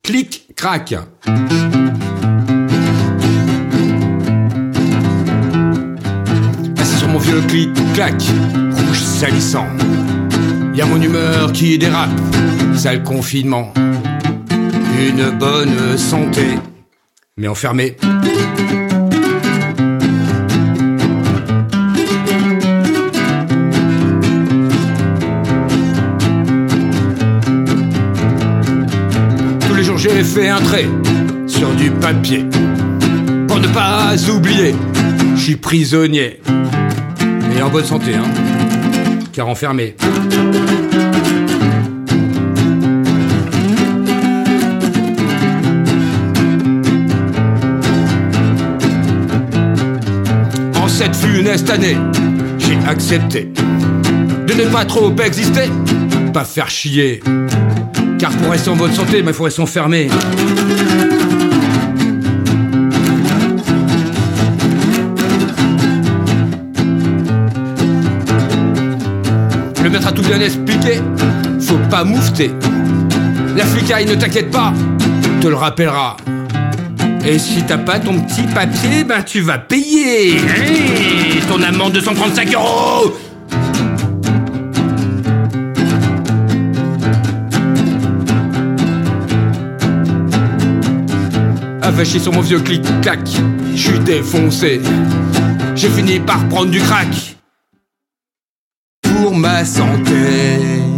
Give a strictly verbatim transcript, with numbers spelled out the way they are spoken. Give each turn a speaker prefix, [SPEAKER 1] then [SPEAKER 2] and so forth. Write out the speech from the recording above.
[SPEAKER 1] Clic, crac. Assis sur mon vieux clic-clac, rouge salissant. Y'a mon humeur qui dérape, sale confinement. Une bonne santé, mais enfermé. Tous les jours j'ai fait un trait sur du papier pour ne pas oublier, je suis prisonnier. Et en bonne santé, hein, car enfermé. En cette funeste année, j'ai accepté de ne pas trop exister, pas faire chier. Car pour rester en bonne santé, il faudrait s'enfermer. Le maître a tout bien expliqué, faut pas moufter. La flicaille, ne t'inquiète pas, te le rappellera. Et si t'as pas ton petit papier, ben tu vas payer, hey, ton amende de cent trente-cinq euros. Avaché sur mon vieux clic-clac, je suis défoncé. J'ai fini par prendre du crack pour ma santé.